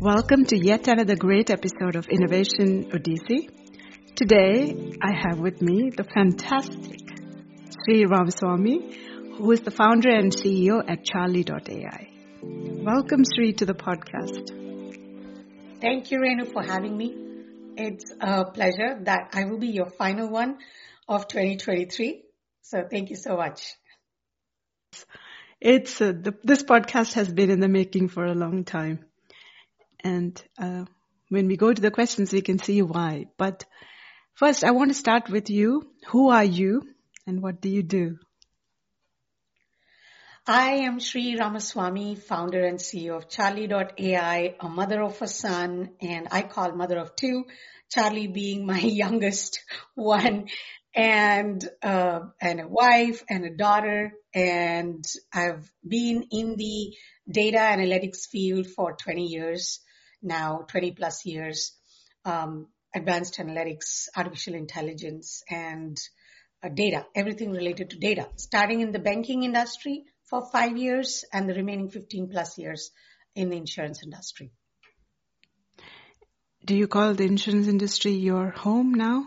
Welcome to yet another great episode of Innovation Odyssey. Today, I have with me the fantastic Sri Ramaswamy, who is the founder and CEO at Charlie.ai. Welcome, Sri, to the podcast. Thank you, Renu, for having me. It's a pleasure that I will be your final one of 2023. So thank you so much. This podcast has been in the making for a long time. And when we go to the questions, we can see why. But first, I want to start with you. Who are you and what do you do? I am Sri Ramaswamy, founder and CEO of Charlie.ai, a mother of a son, and I call mother of two, Charlie being my youngest one, and a wife and a daughter. And I've been in the data analytics field for 20 years now, 20 plus years, advanced analytics, artificial intelligence, and data, everything related to data, starting in the banking industry for 5 years and the remaining 15 plus years in the insurance industry. Do you call the insurance industry your home now?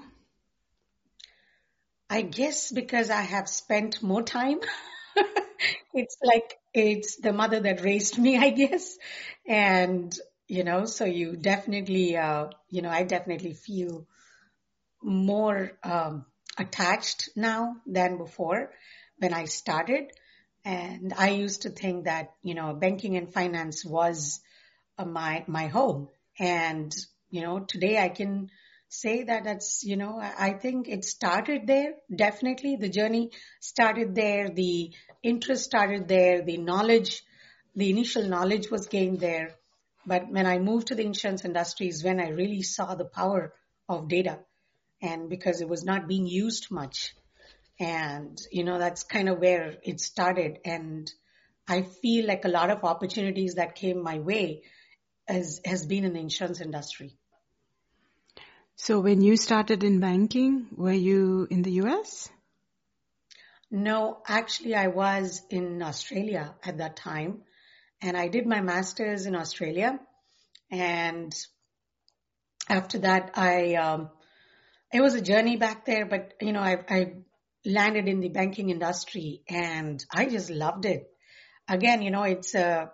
I guess because I have spent more time. It's like it's the mother that raised me, I guess. And, so you definitely, I definitely feel more attached now than before when I started. And I used to think that, banking and finance was my home. And, today I can say that that's, I think it started there. Definitely the journey started there. The interest started there. The initial knowledge was gained there. But when I moved to the insurance industry is when I really saw the power of data, and because it was not being used much. And, that's kind of where it started. And I feel like a lot of opportunities that came my way has been in the insurance industry. So when you started in banking, were you in the US? No, actually I was in Australia at that time, and I did my master's in Australia. And after that, it was a journey back there, but I landed in the banking industry and I just loved it. Again, it's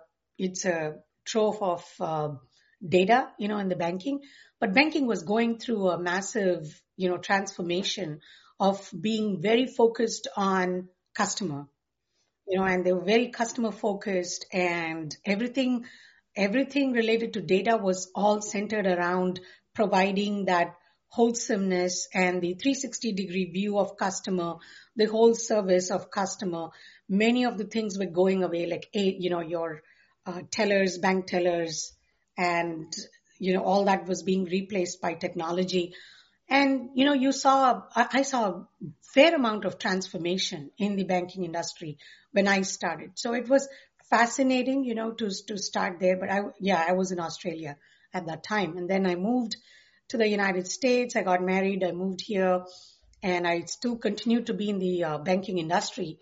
a trove of data, in the banking, but banking was going through a massive, transformation of being very focused on customer, and they were very customer focused, and everything related to data was all centered around providing that wholesomeness and the 360-degree view of customer, the whole service of customer. Many of the things were going away, like, your tellers, bank tellers, and, all that was being replaced by technology. And, I saw a fair amount of transformation in the banking industry when I started. So it was fascinating, to start there. But I was in Australia at that time. And then I moved to the United States. I got married. I moved here, and I still continue to be in the banking industry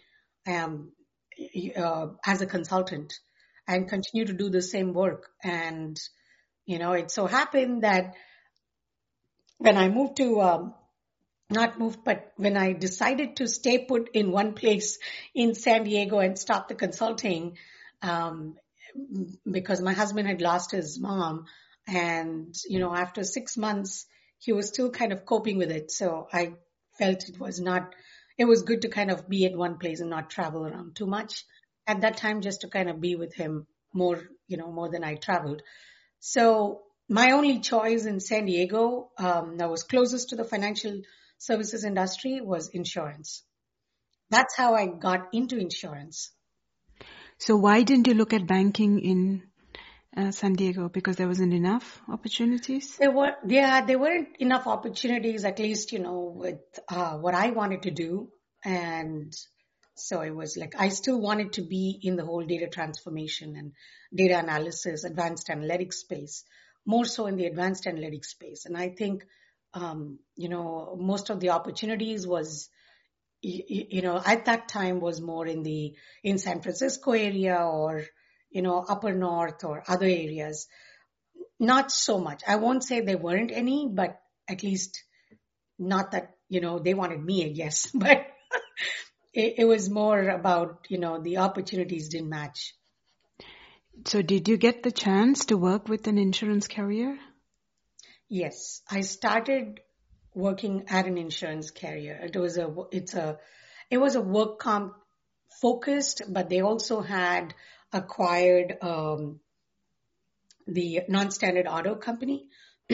as a consultant and continue to do the same work. And, it so happened that when I moved to, but when I decided to stay put in one place in San Diego and stop the consulting, because my husband had lost his mom, and, after 6 months, he was still kind of coping with it. So I felt it was good to kind of be at one place and not travel around too much at that time, just to kind of be with him more than I traveled. So my only choice in San Diego, that was closest to the financial services industry, was insurance. That's how I got into insurance. So why didn't you look at banking in San Diego? Because there wasn't enough opportunities? There weren't enough opportunities, at least, with what I wanted to do. And so it was like, I still wanted to be in the whole data transformation and data analysis, advanced analytics space, more so in the advanced analytics space. And I think, most of the opportunities was, at that time was more in San Francisco area or, upper north or other areas. Not so much. I won't say there weren't any, but at least not that, they wanted me, I guess. But it was more about, the opportunities didn't match. So did you get the chance to work with an insurance carrier? Yes, I started working at an insurance carrier. It was a work comp focused, but they also had acquired the non-standard auto company.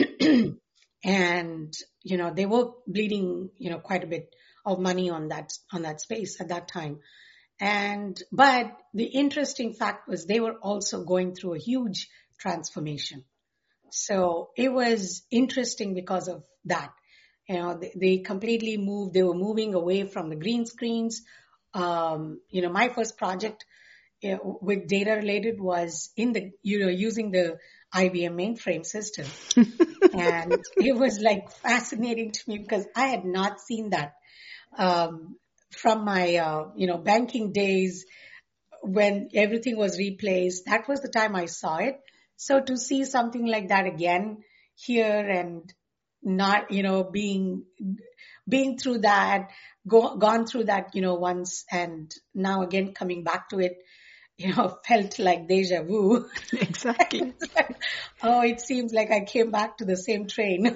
And, they were bleeding, quite a bit of money on that space at that time. But the interesting fact was they were also going through a huge transformation. So it was interesting because of that. They completely moved, they were moving away from the green screens. My first project with data related was using the IBM mainframe system. And it was like fascinating to me because I had not seen that from my, banking days when everything was replaced. That was the time I saw it. So to see something like that again here and not, being through that, gone through that, once and now again coming back to it, felt like deja vu. Exactly. Oh, it seems like I came back to the same train.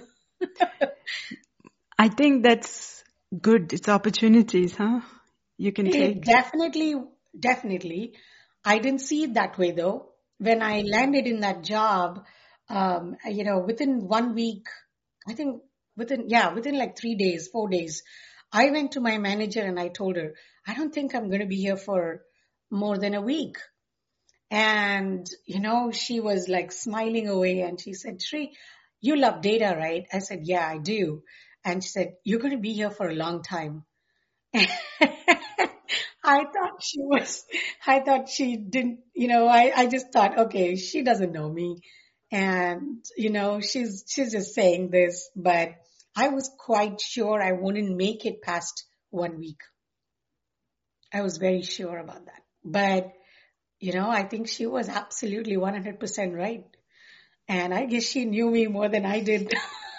I think that's good. It's opportunities, huh? You can take. Definitely. I didn't see it that way though. When I landed in that job, within 1 week, I think within like 3 days, 4 days, I went to my manager and I told her, I don't think I'm going to be here for more than a week. And, she was like smiling away and she said, Shri, you love data, right? I said, yeah, I do. And she said, you're going to be here for a long time. I thought she didn't, I just thought, okay, she doesn't know me. And, she's just saying this, but I was quite sure I wouldn't make it past 1 week. I was very sure about that. But, I think she was absolutely 100% right. And I guess she knew me more than I did.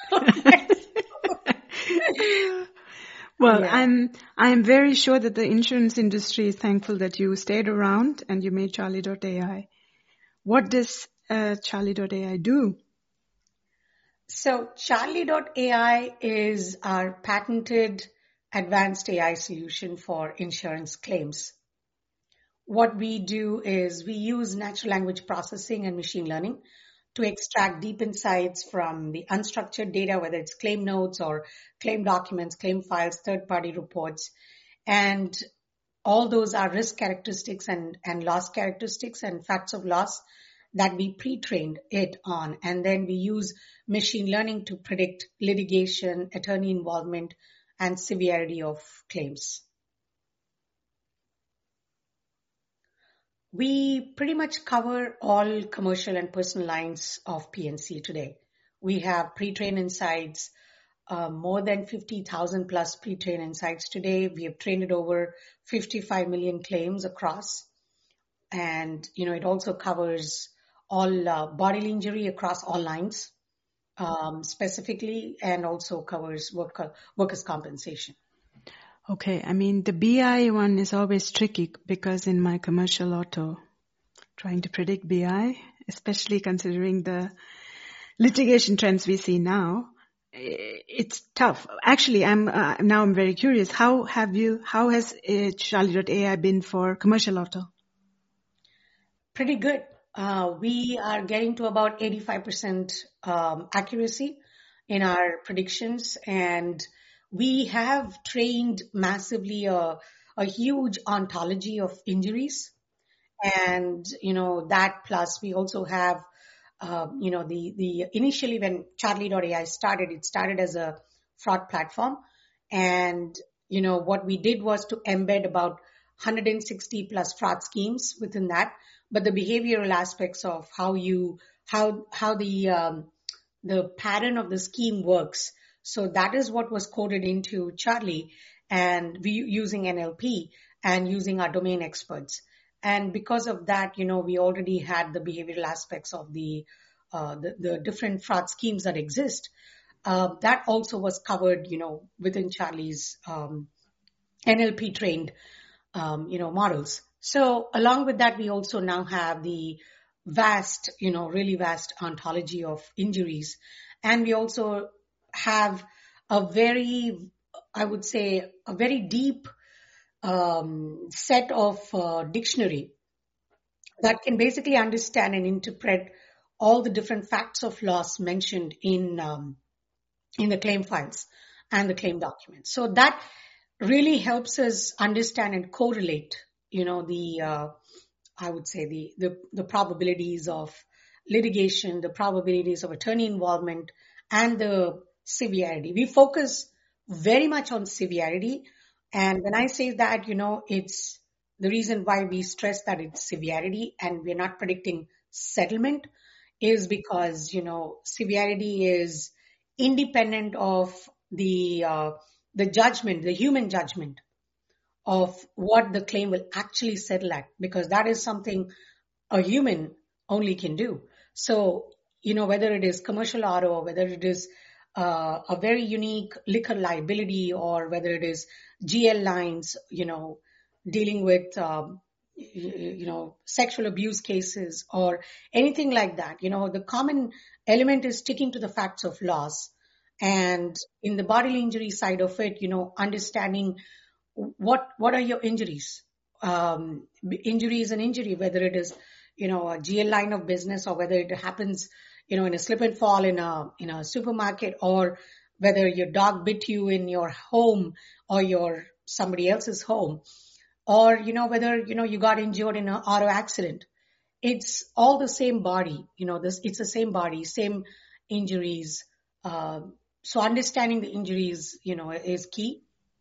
Well, Yeah. I'm very sure that the insurance industry is thankful that you stayed around and you made Charlie.ai. What does Charlie.ai do? So Charlie.ai is our patented advanced AI solution for insurance claims. What we do is we use natural language processing and machine learning to extract deep insights from the unstructured data, whether it's claim notes or claim documents, claim files, third-party reports. And all those are risk characteristics and loss characteristics and facts of loss that we pre-trained it on. And then we use machine learning to predict litigation, attorney involvement, and severity of claims. We pretty much cover all commercial and personal lines of P&C today. We have pre-trained insights, more than 50,000 plus pre-trained insights today. We have trained over 55 million claims across. And, it also covers all bodily injury across all lines specifically, and also covers workers' compensation. Okay, I mean, the BI one is always tricky because in my commercial auto, trying to predict BI, especially considering the litigation trends we see now, it's tough. Actually, I'm very curious. How has Charlie.ai been for commercial auto? Pretty good. We are getting to about 85% accuracy in our predictions, and we have trained massively a huge ontology of injuries. And, that plus we also have, the initially when Charlie.ai started, it started as a fraud platform. And, what we did was to embed about 160 plus fraud schemes within that. But the behavioral aspects of how the pattern of the scheme works. So that is what was coded into Charlie, and we using NLP and using our domain experts. And because of that, we already had the behavioral aspects of the the different fraud schemes that exist. That also was covered, within Charlie's NLP trained, models. So along with that, we also now have the vast, really vast ontology of injuries. And we also have a very, I would say, a very deep set of dictionary that can basically understand and interpret all the different facts of loss mentioned in the claim files and the claim documents. So that really helps us understand and correlate, the I would say the probabilities of litigation, the probabilities of attorney involvement, and the severity. We focus very much on severity, and when I say that, it's the reason why we stress that it's severity and we're not predicting settlement is because severity is independent of the judgment, the human judgment of what the claim will actually settle at, because that is something a human only can do. So, whether it is commercial auto, or whether it is a very unique liquor liability, or whether it is GL lines, dealing with, sexual abuse cases or anything like that, the common element is sticking to the facts of loss. And in the bodily injury side of it, understanding what are your injuries. Injury is an injury, whether it is a GL line of business, or whether it happens in a slip and fall in a supermarket, or whether your dog bit you in your home or your somebody else's home, or whether you got injured in an auto accident. It's all the same body. It's the same body, same injuries. So understanding the injuries is key.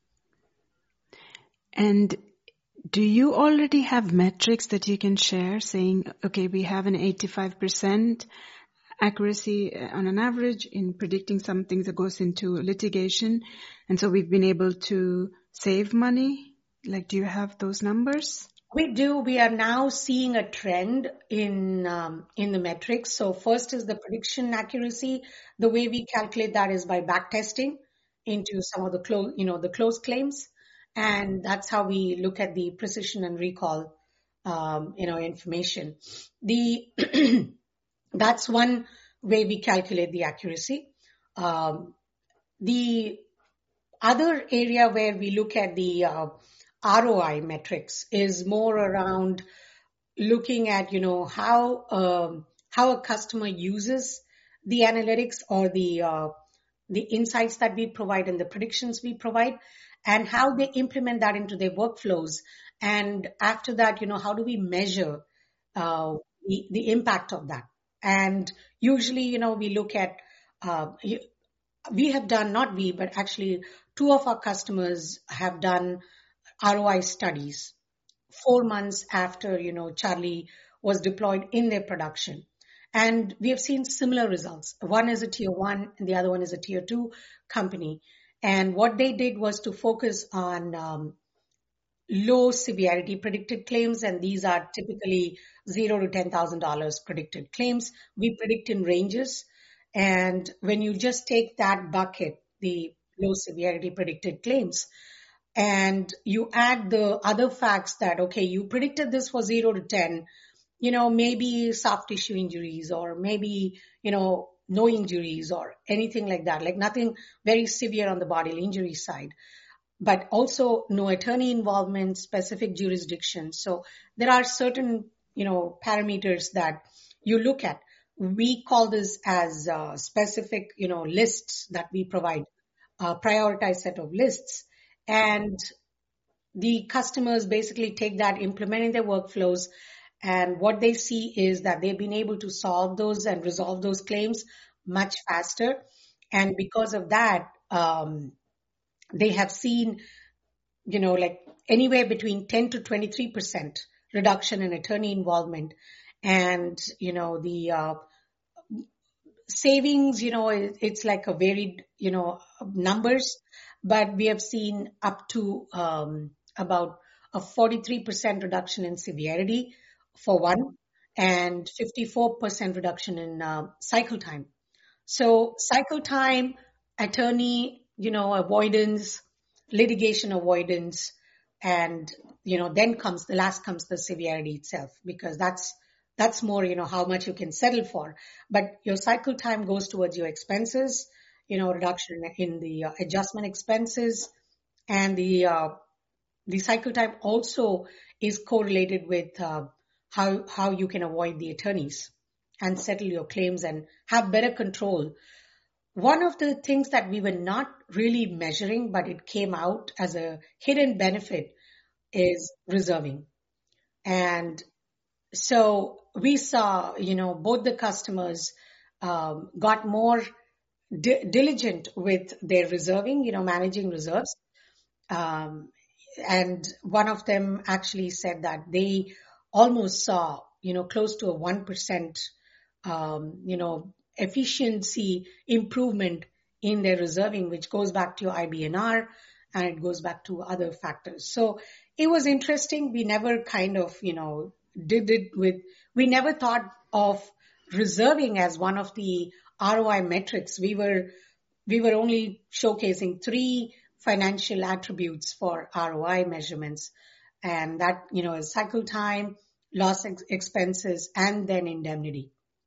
And do you already have metrics that you can share saying, okay, we have an 85% accuracy on an average in predicting something that goes into litigation, and so we've been able to save money? Like, do you have those numbers? We do. We are now seeing a trend in the metrics. So first is the prediction accuracy. The way we calculate that is by back testing into some of the close claims, and that's how we look at the precision and recall, information. That's one way we calculate the accuracy. The other area where we look at the ROI metrics is more around looking at how a customer uses the analytics or the insights that we provide and the predictions we provide, and how they implement that into their workflows. And after that, how do we measure the impact of that? And usually, we look at we have done, not we, but actually two of our customers have done ROI studies 4 months after, Charlie was deployed in their production. And we have seen similar results. One is a tier 1 and the other one is a tier 2 company. And what they did was to focus on low severity predicted claims. And these are typically $0 to $10,000 predicted claims. We predict in ranges. And when you just take that bucket, the low severity predicted claims, and you add the other facts that, okay, you predicted this for 0 to 10, maybe soft tissue injuries, or maybe, no injuries or anything like that, like nothing very severe on the bodily injury side, but also no attorney involvement, specific jurisdiction. So there are certain, parameters that you look at. We call this as specific, lists that we provide, a prioritized set of lists. And the customers basically take that, implement in their workflows, and what they see is that they've been able to solve those and resolve those claims much faster. And because of that, they have seen, like anywhere between 10 to 23% reduction in attorney involvement. And, the savings, it's like a varied, numbers, but we have seen up to about a 43% reduction in severity for one. and 54% reduction in cycle time. So cycle time, attorney, avoidance, litigation avoidance, and, then the last comes the severity itself, because that's more, how much you can settle for. But your cycle time goes towards your expenses, reduction in the adjustment expenses, and the cycle time also is correlated with how you can avoid the attorneys and settle your claims and have better control. One of the things that we were not really measuring, but it came out as a hidden benefit, is reserving. And so we saw, both the customers got more diligent with their reserving, managing reserves. Um, and one of them actually said that they almost saw, close to a 1%, efficiency improvement in their reserving, which goes back to your IBNR and it goes back to other factors. So it was interesting. We never kind of, we never thought of reserving as one of the ROI metrics. We were only showcasing 3 financial attributes for ROI measurements. And that, is cycle time, loss expenses, and then indemnity.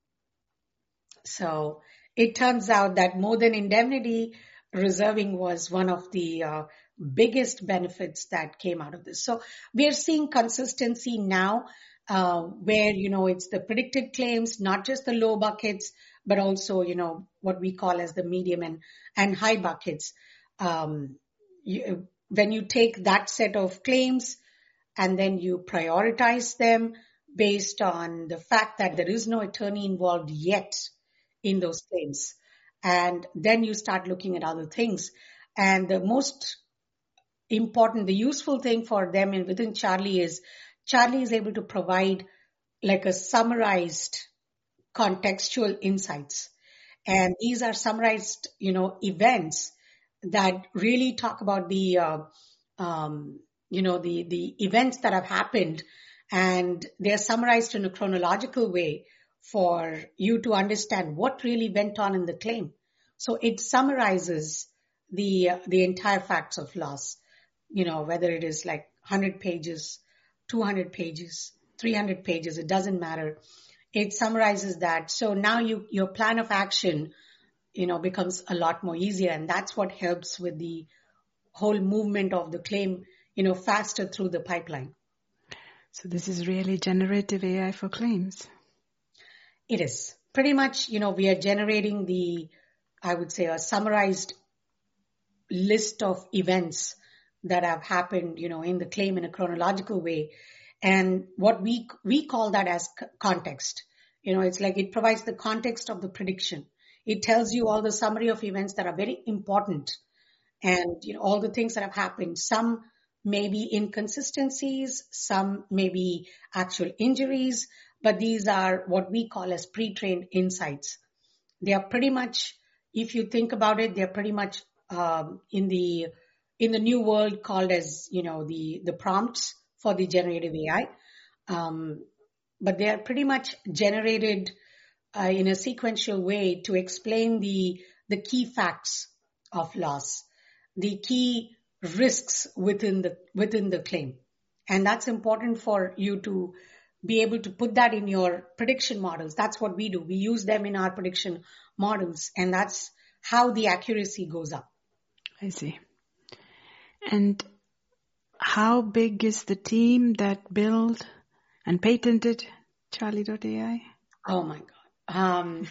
So it turns out that more than indemnity, reserving was one of the biggest benefits that came out of this. So we are seeing consistency now where, it's the predicted claims, not just the low buckets, but also, what we call as the medium and high buckets. When you take that set of claims and then you prioritize them based on the fact that there is no attorney involved yet in those claims, and then you start looking at other things. And the most important, the useful thing for them within Charlie is able to provide like a summarized contextual insights. And these are summarized, events that really talk about the, the events that have happened, and they're summarized in a chronological way for you to understand what really went on in the claim. So it summarizes the entire facts of loss, whether it is like 100 pages, 200 pages, 300 pages, it doesn't matter. It summarizes that. So now your plan of action, becomes a lot more easier. And that's what helps with the whole movement of the claim, faster through the pipeline. So this is really generative AI for claims. It is. Pretty much, we are generating I would say, a summarized list of events that have happened, in the claim in a chronological way. And what we call that as context. It's like it provides the context of the prediction. It tells you all the summary of events that are very important and, all the things that have happened. Some may be inconsistencies, some may be actual injuries, but these are what we call as pre-trained insights. They are pretty much, if you think about it, they're pretty much in the new world called as, the prompts for the generative AI. But they are pretty much generated in a sequential way to explain the key facts of loss, the key risks within the claim. And that's important for you to be able to put that in your prediction models. That's what we do. We use them in our prediction models, and that's how the accuracy goes up. I see. And how big is the team that built and patented Charlie.ai? Oh my God.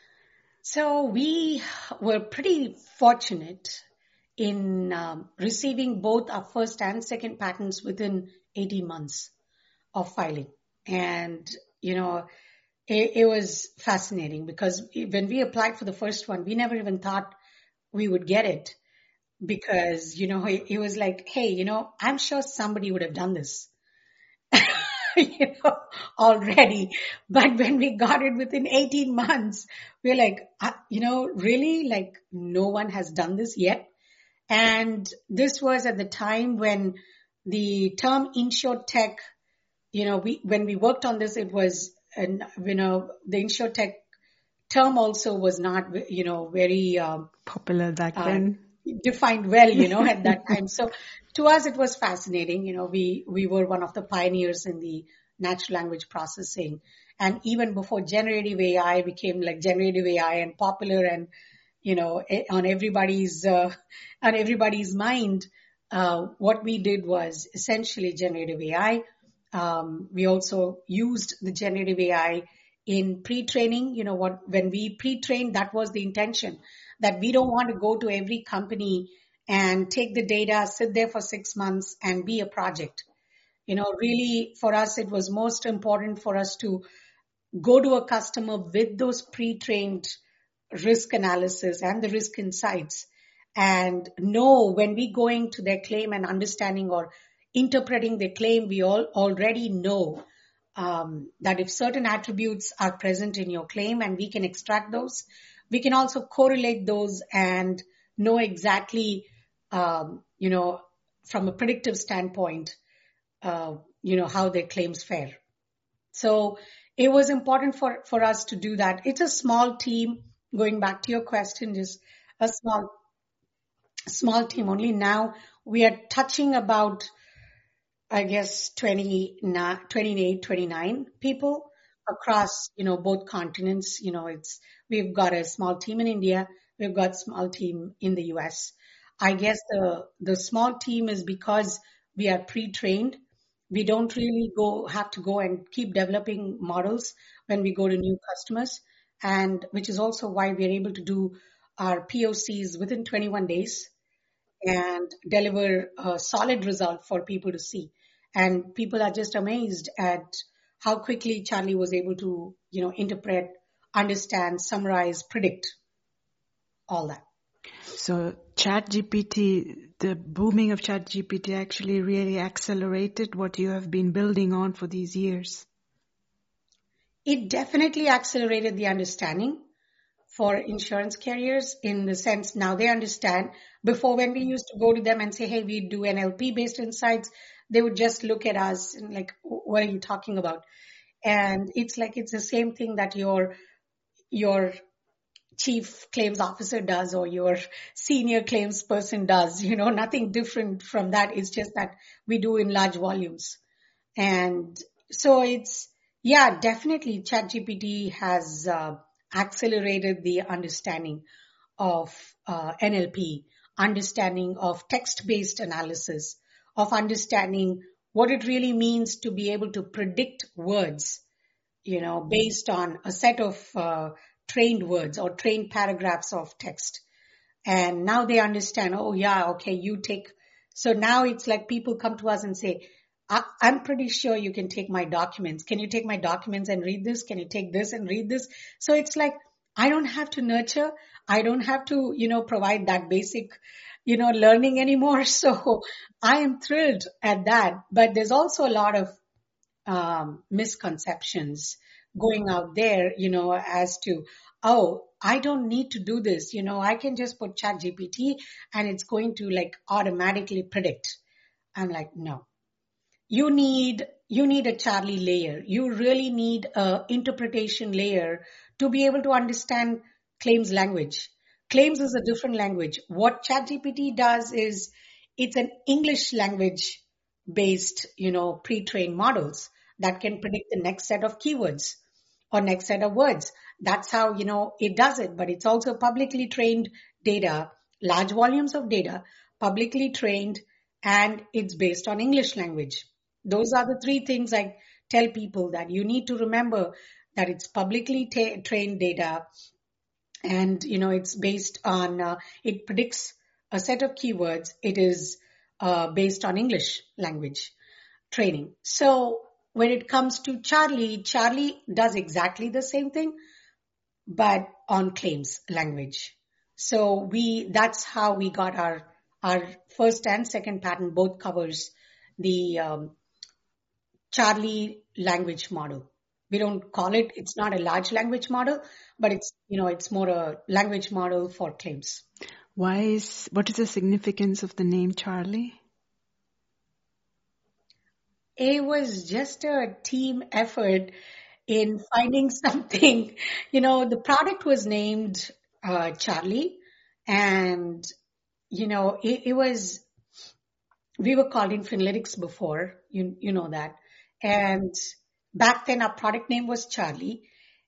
So we were pretty fortunate in receiving both our first and second patents within 18 months of filing. And, it was fascinating because when we applied for the first one, we never even thought we would get it because, it was like, hey, I'm sure somebody would have done this, already. But when we got it within 18 months, we're like, really, like no one has done this yet. And this was at the time when the term InsurTech, when we worked on this, it was the InsurTech term also was not, very Popular back then. defined well, at that time. So to us, it was fascinating. We were one of the pioneers in the natural language processing. And even before generative AI became like generative AI and popular and, on everybody's mind, what we did was essentially generative AI. We also used the generative AI in pre-training. When we pre-trained, that was the intention, that we don't want to go to every company and take the data, sit there for 6 months and be a project. Really for us, it was most important for us to go to a customer with those pre-trained risk analysis and the risk insights, and know when we going to their claim and understanding or interpreting their claim, we all already know that if certain attributes are present in your claim and we can extract those, we can also correlate those and know exactly, from a predictive standpoint, how their claims fare. So it was important for us to do that. It's a small team. Going back to your question, just a small team. Only now we are touching about, I guess, 28, 29 people across, both continents. We've got a small team in India. We've got a small team in the US. I guess the small team is because we are pre-trained. We don't really have to go and keep developing models when we go to new customers, and which is also why we are able to do our POCs within 21 days and deliver a solid result for people to see. And people are just amazed at how quickly Charlie was able to, interpret, understand, summarize, predict all that. So ChatGPT, the booming of ChatGPT actually really accelerated what you have been building on for these years. It definitely accelerated the understanding for insurance carriers, in the sense now they understand. Before, when we used to go to them and say, hey, we do NLP based insights, they would just look at us and like, what are you talking about? And it's like, it's the same thing that your chief claims officer does or your senior claims person does, nothing different from that. It's just that we do in large volumes. And so definitely ChatGPT has accelerated the understanding of NLP, understanding of text-based analysis, of understanding what it really means to be able to predict words, based on a set of trained words or trained paragraphs of text. And now they understand, oh yeah, okay, so now it's like people come to us and say, I'm pretty sure you can take my documents. Can you take my documents and read this? Can you take this and read this? So it's like, I don't have to nurture. I don't have to, provide that basic, learning anymore. So I am thrilled at that. But there's also a lot of misconceptions going out there, as to, oh, I don't need to do this. I can just put ChatGPT and it's going to like automatically predict. I'm like, no. You need a Charlie layer. You really need a interpretation layer to be able to understand claims language. Claims is a different language. What ChatGPT does is it's an English language based, pre-trained models that can predict the next set of keywords or next set of words. That's how, it does it. But it's also publicly trained data, large volumes of data, publicly trained, and it's based on English language. Those are the three things I tell people, that you need to remember that it's publicly trained data, and it's based on it predicts a set of keywords. It is based on English language training. So when it comes to Charlie does exactly the same thing, but on claims language. So that's how we got our first and second patent both covers the Charlie language model. We don't call it, it's not a large language model, but it's more a language model for claims. What is the significance of the name Charlie? It was just a team effort. in finding something. The product was named Charlie, and it was, we were called Infinlytics before, you know that. And back then our product name was Charlie.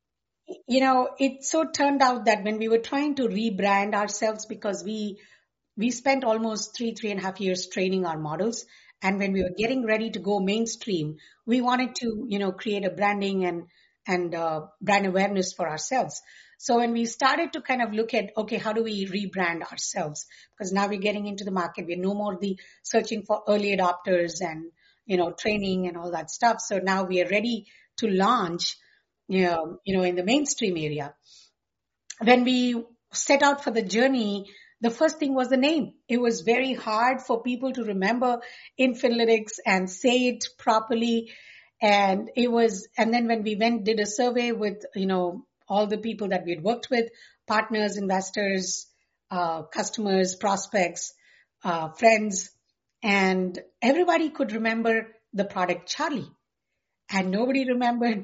It so turned out that when we were trying to rebrand ourselves, because we spent almost 3.5 years training our models. And when we were getting ready to go mainstream, we wanted to, create a branding and brand awareness for ourselves. So when we started to kind of look at, okay, how do we rebrand ourselves? Because now we're getting into the market. We're no more the searching for early adopters and, training and all that stuff. So now we are ready to launch, in the mainstream area. When we set out for the journey, the first thing was the name. It was very hard for people to remember Infinlytics and say it properly. And then when we did a survey with, all the people that we had worked with, partners, investors, customers, prospects, friends, and everybody could remember the product Charlie. And nobody remembered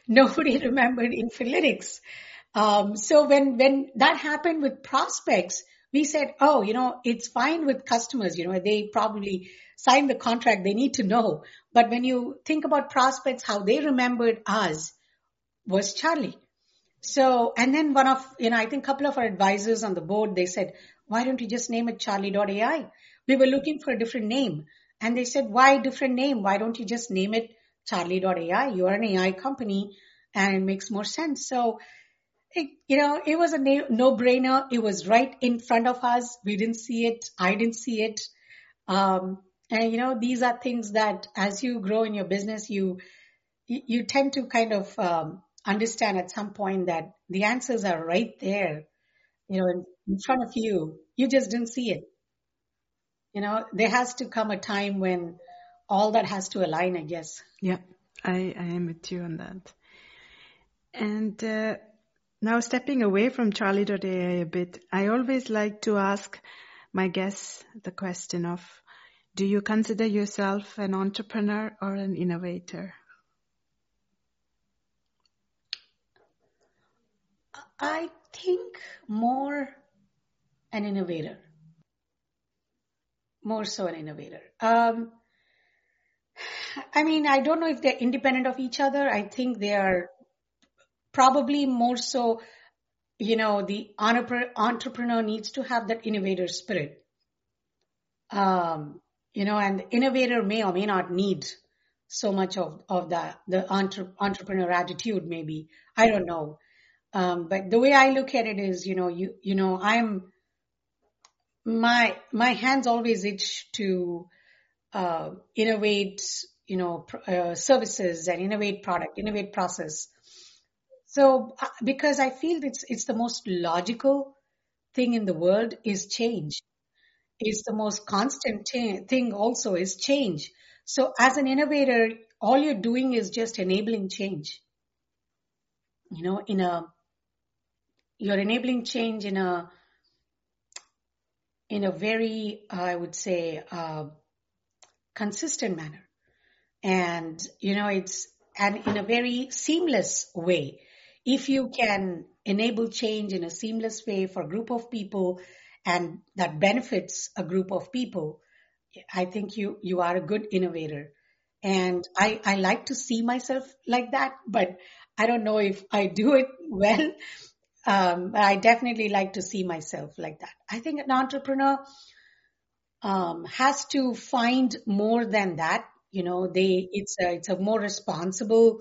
Infinlytics. So when that happened with prospects, we said, oh, it's fine with customers. They probably signed the contract. They need to know. But when you think about prospects, how they remembered us was Charlie. So, and then one of, I think a couple of our advisors on the board, they said, why don't you just name it Charlie.ai? We were looking for a different name. And they said, why different name? Why don't you just name it Charlie.ai? You are an AI company and it makes more sense. So, it was a no-brainer. It was right in front of us. We didn't see it. I didn't see it. And these are things that as you grow in your business, you tend to kind of understand at some point that the answers are right there, in front of you. You just didn't see it. There has to come a time when all that has to align, I guess. Yeah, I am with you on that. And now stepping away from Charlie.ai a bit, I always like to ask my guests the question of, do you consider yourself an entrepreneur or an innovator? I think more an innovator. More so an innovator. I don't know if they're independent of each other. I think they are probably more so, the entrepreneur needs to have that innovator spirit. And the innovator may or may not need so much of the entrepreneur attitude, maybe. I don't know. But the way I look at it is, my hands always itch to innovate, services and innovate product, innovate process. So because I feel it's the most logical thing in the world is change. It's the most constant thing also is change. So as an innovator, all you're doing is just enabling change. You're enabling change in a very, I would say, consistent manner. And, and in a very seamless way. If you can enable change in a seamless way for a group of people and that benefits a group of people, I think you are a good innovator. And I like to see myself like that, but I don't know if I do it well. But I definitely like to see myself like that. I think an entrepreneur has to find more than that. It's a more responsible,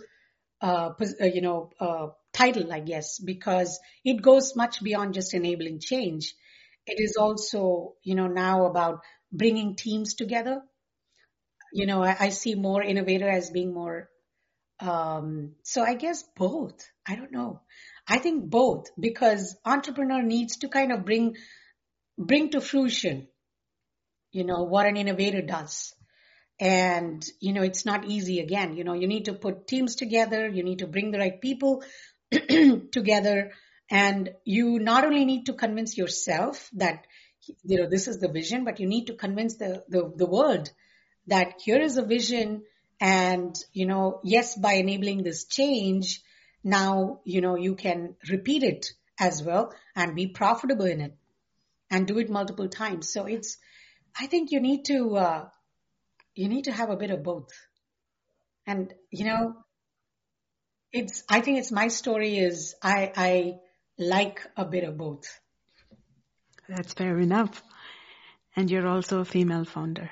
title, I guess, because it goes much beyond just enabling change. It is also, now about bringing teams together. I see more innovator as being more. So I guess both. I don't know. I think both, because entrepreneur needs to kind of bring to fruition, what an innovator does. And, it's not easy again. You need to put teams together. You need to bring the right people together. And you not only need to convince yourself that, this is the vision, but you need to convince the world that here is a vision And, yes, by enabling this change, now, you can repeat it as well and be profitable in it and do it multiple times. So I think you need to have a bit of both. And, I think it's my story is I like a bit of both. That's fair enough. And you're also a female founder.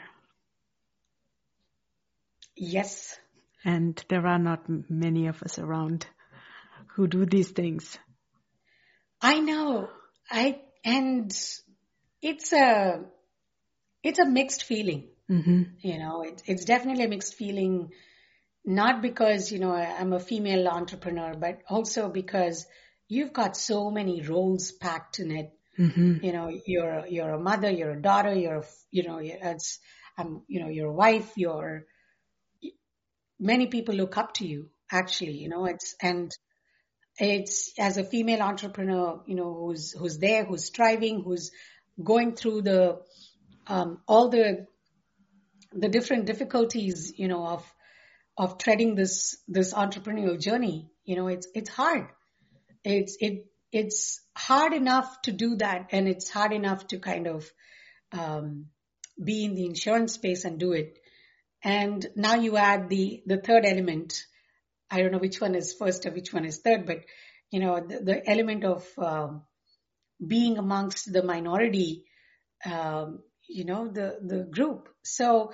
Yes. And there are not many of us around who do these things. I know. And it's a mixed feeling. Mm-hmm. It's definitely a mixed feeling, not because, I'm a female entrepreneur, but also because you've got so many roles packed in it. Mm-hmm. You're a mother, you're a daughter, you're a wife, many people look up to you, actually, it's as a female entrepreneur, who's there, who's striving, who's going through all the different difficulties, of treading this entrepreneurial journey. It's hard. It's hard enough to do that, and it's hard enough to kind of be in the insurance space and do it. And now you add the third element. I don't know which one is first or which one is third, but the element of being amongst the minority, the group. So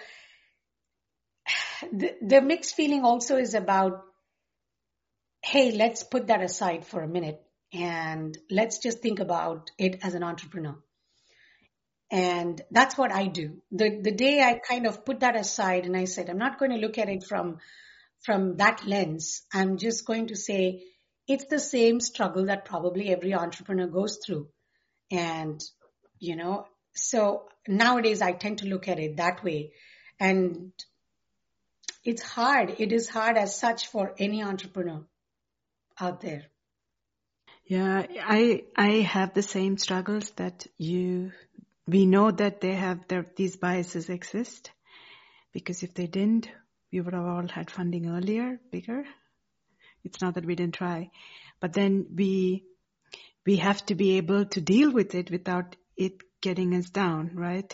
the mixed feeling also is about, hey, let's put that aside for a minute and let's just think about it as an entrepreneur. And that's what I do. The day I kind of put that aside and I said, I'm not going to look at it from that lens. I'm just going to say it's the same struggle that probably every entrepreneur goes through. And, so nowadays I tend to look at it that way. And it's hard. It is hard as such for any entrepreneur out there. Yeah, I have the same struggles that we know that these biases exist, because if they didn't, we would have all had funding earlier, bigger. It's not that we didn't try, but then we have to be able to deal with it without it getting us down, right?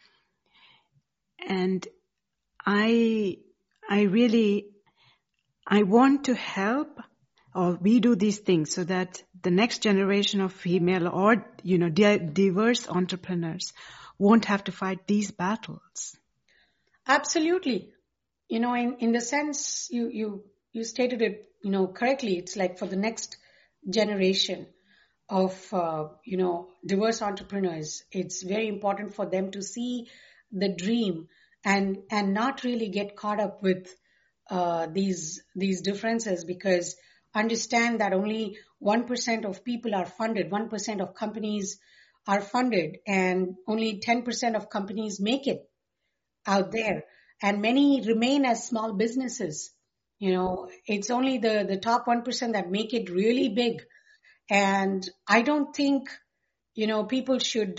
And I want to help, or we do these things so that the next generation of female or, diverse entrepreneurs won't have to fight these battles. Absolutely. In the sense you stated it, correctly. It's like for the next generation of, diverse entrepreneurs, it's very important for them to see the dream and not really get caught up with these differences, because understand that only 1% of people are funded, 1% of companies are funded, and only 10% of companies make it out there. And many remain as small businesses. It's only the top 1% that make it really big. And I don't think, people should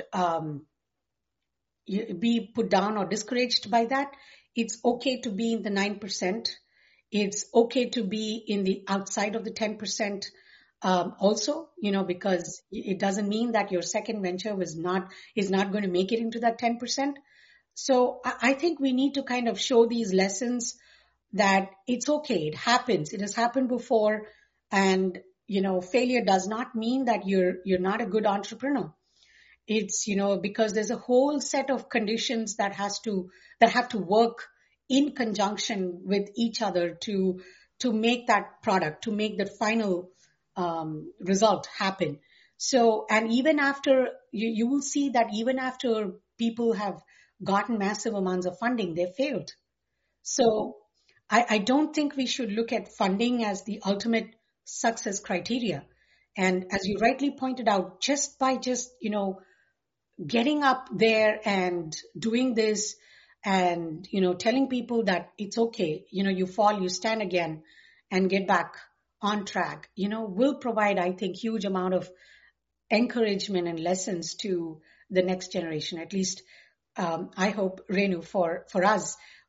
be put down or discouraged by that. It's okay to be in the 9%. It's okay to be in the outside of the 10%, also, because it doesn't mean that your second venture is not going to make it into that 10%. So I think we need to kind of show these lessons that it's okay. It happens. It has happened before. And, failure does not mean that you're not a good entrepreneur. It's, because there's a whole set of conditions that have to work in conjunction with each other to make that product, to make the final result happen. So, and even after, you will see that even after people have gotten massive amounts of funding, they failed. So I don't think we should look at funding as the ultimate success criteria. And as you rightly pointed out, just by getting up there and doing this and, telling people that it's okay, you fall, you stand again and get back on track, will provide, I think, huge amount of encouragement and lessons to the next generation. At least, I hope, Renu, for us,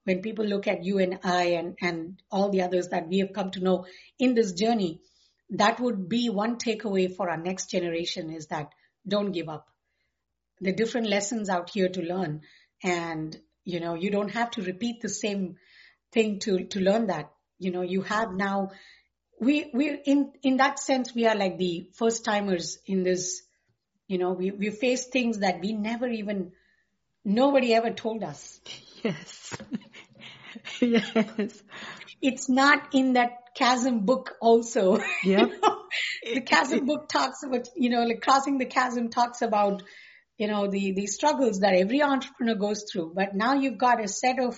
when people look at you and I and all the others that we have come to know in this journey, that would be one takeaway for our next generation, is that don't give up. The different lessons out here to learn. And, you don't have to repeat the same thing to learn that. You have now, we're in that sense, we are like the first timers in this. We face things that we never even, nobody ever told us. Yes. Yes. It's not in that chasm book also. Yep. The chasm book talks about, like Crossing the Chasm talks about, the struggles that every entrepreneur goes through. But now you've got a set of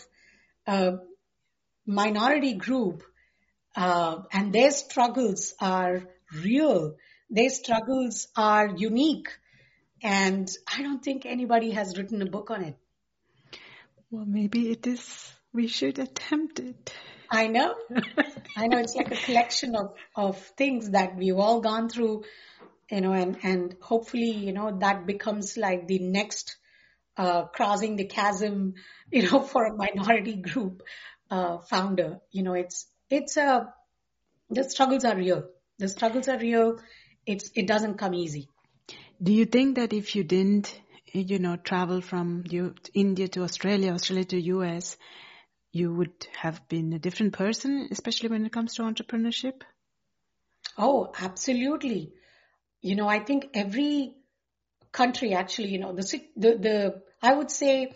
minority group, and their struggles are real. Their struggles are unique. And I don't think anybody has written a book on it. Well, maybe it is. We should attempt it. I know. It's like a collection of things that we've all gone through, and hopefully, that becomes like the next Crossing the Chasm, for a minority group founder. The struggles are real. The struggles are real. It doesn't come easy. Do you think that if you didn't, travel from India to Australia to US, you would have been a different person, especially when it comes to entrepreneurship? Oh, absolutely. I think every country actually, I would say,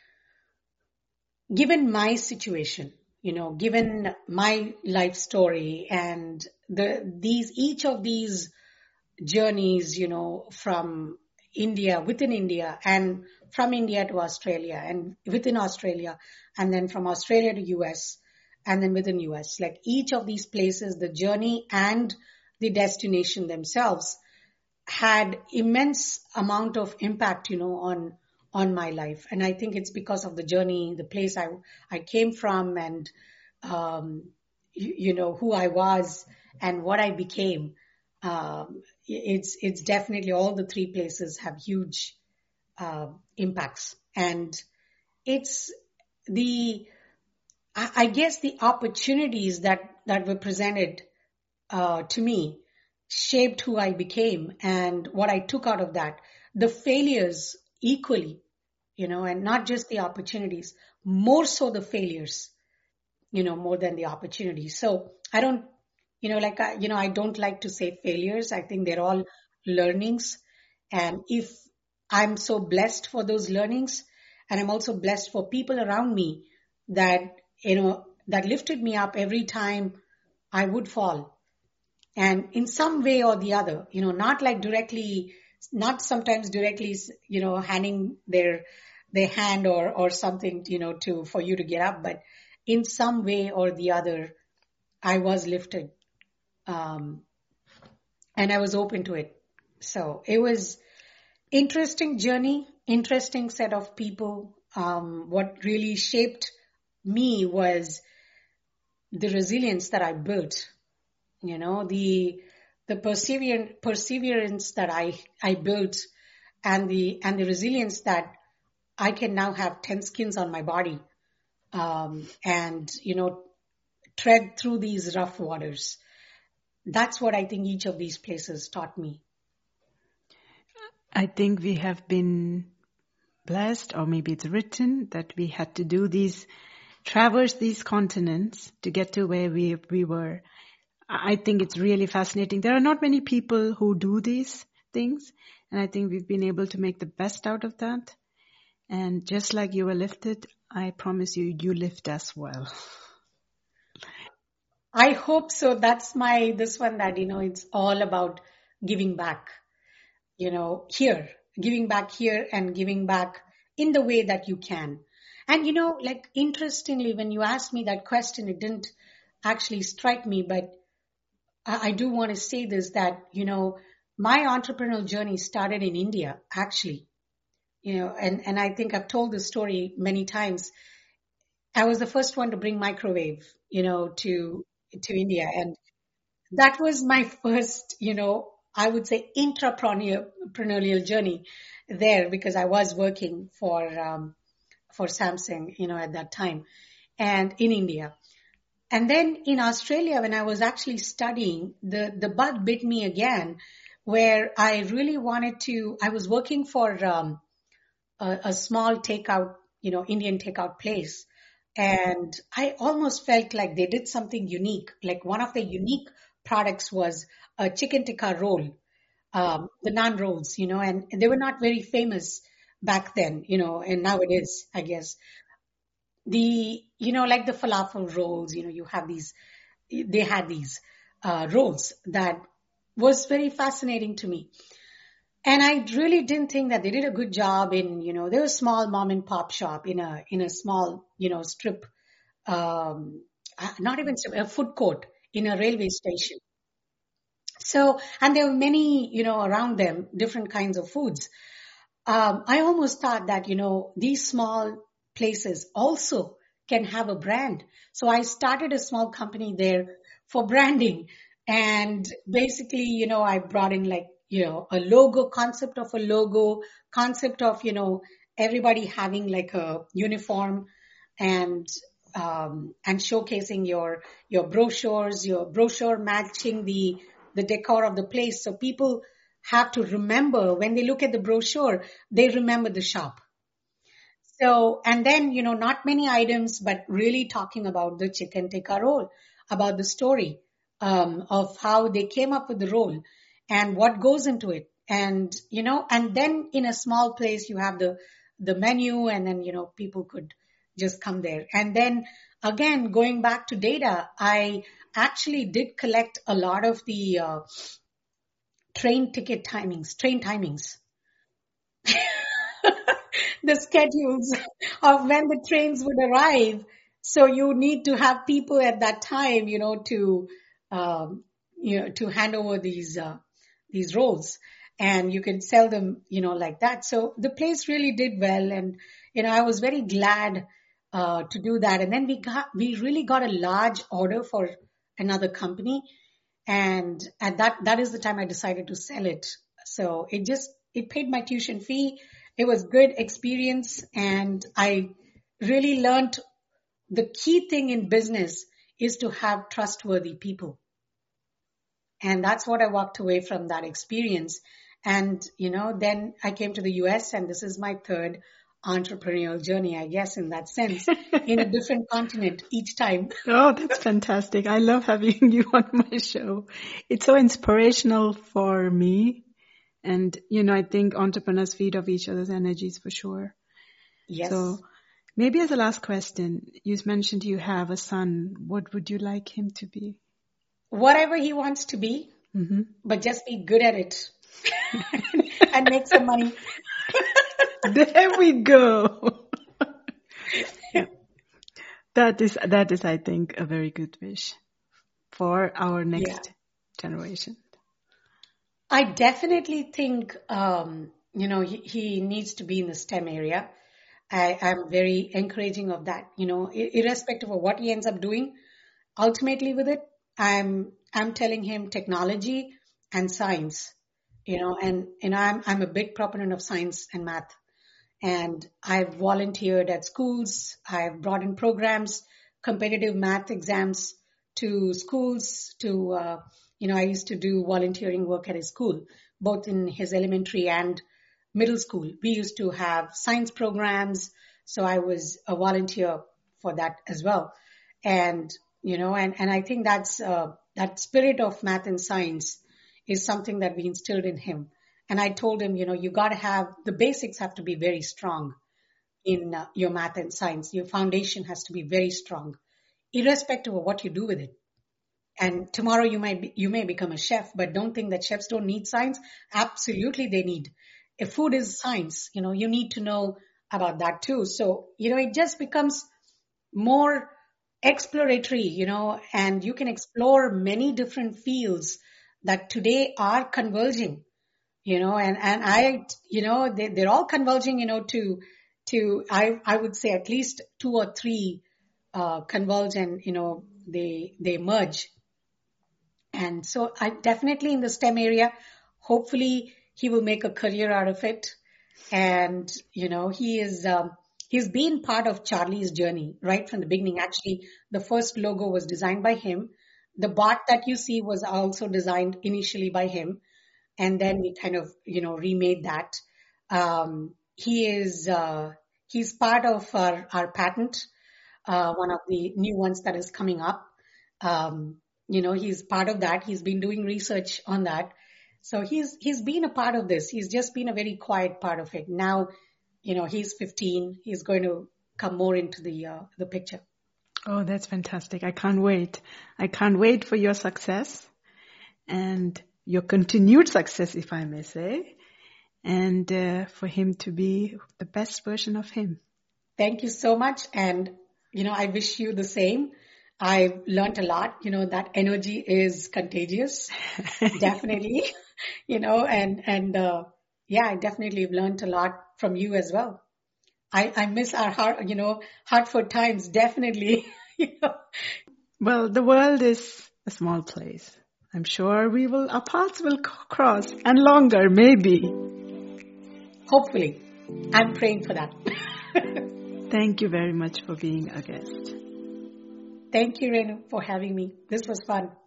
given my situation, given my life story and each of these journeys, from within India, and from India to Australia, and within Australia, and then from Australia to US, and then within US, like each of these places, the journey and the destination themselves had immense amount of impact, on my life. And I think it's because of the journey, the place I came from, and, who I was and what I became. It's definitely, all the three places have huge impacts. And it's I guess the opportunities that were presented to me shaped who I became and what I took out of that. The failures equally, and not just the opportunities, more so the failures, more than the opportunities. So I don't, I don't like to say failures. I think they're all learnings. And if I'm so blessed for those learnings, and I'm also blessed for people around me that, that lifted me up every time I would fall. And in some way or the other, not like directly, not sometimes directly, handing their hand or something, for you to get up, but in some way or the other, I was lifted. And I was open to it. So it was interesting journey, interesting set of people. What really shaped me was the resilience that I built, the perseverance that I built, and the resilience that I can now have 10 skins on my body, and, tread through these rough waters. That's what I think each of these places taught me. I think we have been blessed, or maybe it's written, that we had to traverse these continents to get to where we were. I think it's really fascinating. There are not many people who do these things, and I think we've been able to make the best out of that. And just like you were lifted, I promise you lift as well. I hope so. That's this one that, it's all about giving back, here, giving back here and giving back in the way that you can. And, like, interestingly, when you asked me that question, it didn't actually strike me, but I do want to say this, that, my entrepreneurial journey started in India, actually, and I think I've told this story many times. I was the first one to bring microwave, to India. And that was my first, I would say entrepreneurial journey there, because I was working for Samsung, at that time. and in India. And then in Australia, when I was actually studying, the bug bit me again, where I really wanted to, I was working for a small takeout, Indian takeout place. And I almost felt like they did something unique. Like one of the unique products was a chicken tikka roll, the naan rolls, and they were not very famous back then, and now it is, I guess. Like the falafel rolls, you have these, they had these rolls that was very fascinating to me. And I really didn't think that they did a good job in, they were a small mom and pop shop in a small, strip, not even strip, a food court in a railway station. So, and there were many, around them, different kinds of foods. I almost thought that, these small places also can have a brand. So I started a small company there for branding. And basically, I brought in like, a logo, concept of a logo, concept of, everybody having like a uniform and and showcasing your brochure matching the decor of the place. So people have to remember when they look at the brochure, they remember the shop. So, and then, not many items, but really talking about the chicken tikka roll, about the story of how they came up with the roll and what goes into it. And, and then in a small place, you have the menu and then, people could just come there. And then again, going back to data, I actually did collect a lot of the train timings, the schedules of when the trains would arrive. So you need to have people at that time, um, to hand over these roles, and you can sell them, like that. So the place really did well, and I was very glad to do that. And then we really got a large order for another company, and at that is the time I decided to sell it. So it paid my tuition fee. It was good experience, and I really learned the key thing in business is to have trustworthy people. And that's what I walked away from that experience. And, then I came to the US, and this is my third entrepreneurial journey, I guess, in that sense, in a different continent each time. Oh, that's fantastic. I love having you on my show. It's so inspirational for me. And, I think entrepreneurs feed off each other's energies for sure. Yes. So maybe as a last question, you mentioned you have a son. What would you like him to be? Whatever he wants to be, Mm-hmm. but just be good at it and make some money. There we go. Yeah. That is, I think, a very good wish for our next generation. I definitely think, he needs to be in the STEM area. I'm very encouraging of that, irrespective of what he ends up doing, ultimately with it, I'm telling him technology and science, and I'm a big proponent of science and math. And I've volunteered at schools. I've brought in programs, competitive math exams to schools I used to do volunteering work at his school, both in his elementary and middle school. We used to have science programs. So I was a volunteer for that as well. And, and I think that spirit of math and science is something that we instilled in him. And I told him, you got to have the basics have to be very strong in your math and science. Your foundation has to be very strong, irrespective of what you do with it. And tomorrow you may become a chef, but don't think that chefs don't need science. Absolutely, they need. If food is science, you need to know about that too. So, it just becomes more exploratory, and you can explore many different fields that today are converging, and they're all converging, I would say at least two or three, converge and, they merge. And so I definitely in the STEM area, hopefully he will make a career out of it. And, he is, he's been part of Charlie's journey right from the beginning. Actually, the first logo was designed by him. The bot that you see was also designed initially by him, and then we kind of remade that. He's part of our patent, one of the new ones that is coming up. He's part of that. He's been doing research on that. So he's been a part of this. He's just been a very quiet part of it. Now, he's 15. He's going to come more into the picture. Oh, that's fantastic. I can't wait. I can't wait for your success and your continued success, if I may say, and for him to be the best version of him. Thank you so much. And, I wish you the same. I've learned a lot, that energy is contagious. Definitely, I definitely have learned a lot from you as well. I miss our Hartford times, definitely. Well, the world is a small place. I'm sure our paths will cross, and longer, maybe. Hopefully. I'm praying for that. Thank you very much for being a guest. Thank you, Renu, for having me. This was fun.